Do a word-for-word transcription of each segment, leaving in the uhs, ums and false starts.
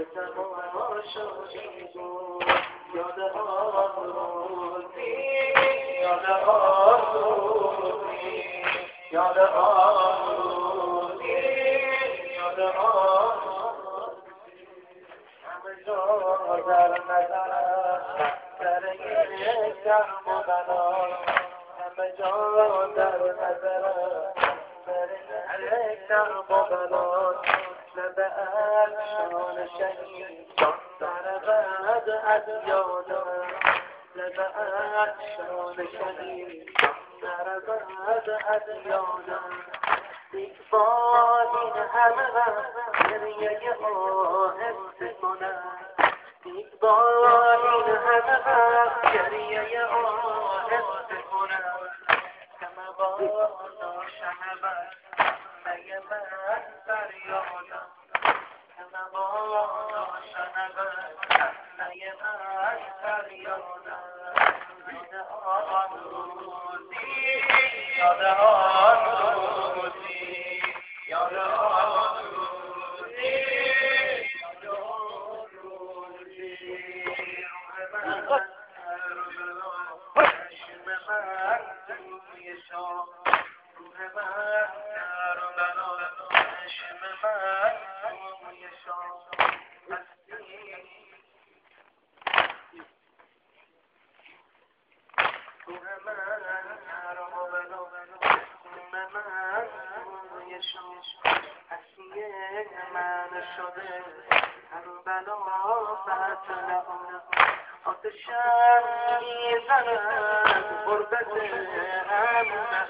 تماشایی بود یاد آن روزی یاد آن روزی یاد آن روزی یاد آن همه جا در نظرم در یک درم و بلا همه جا در نظرم در یک درم و بلا لب افشان شهید در بعد از یادم لب افشان شهید در بعد از یادم یک بار این همه گریه آهسته کنم یک بار این همه گریه آهسته کنم همه بالا شهبت مگه من فریادم همه بالا شهبت مگه من فریادم یاد آن روزی یاد آن روزی یاد آن روزی یاد آن روزی چشم من توی شام روح من در و بلا چشم من توی شام هستی روح من در و بلا چشم من توی شام هستی من شده هر بلا فتل آتشم میزند غربت امنم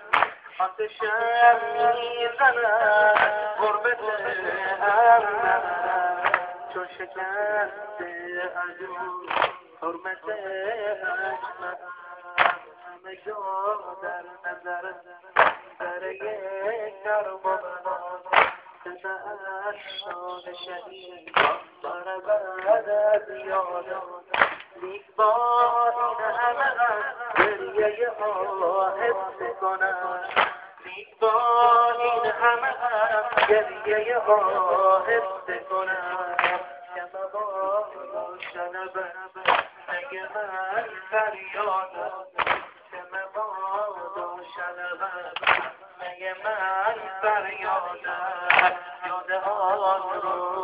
آتشم میزند غربت امنم چون شکست عدو حرمت اجمع همه جا در نظر در یک درم و بلا لب افشان شهید در بعد از یادم یک بار این همه گریه آهسته کنم یک بار این همه گریه آهسته کنم کم بالا شنبم مگه من فریادم کم بالا شنبم مگه من فریادم یاد آن رو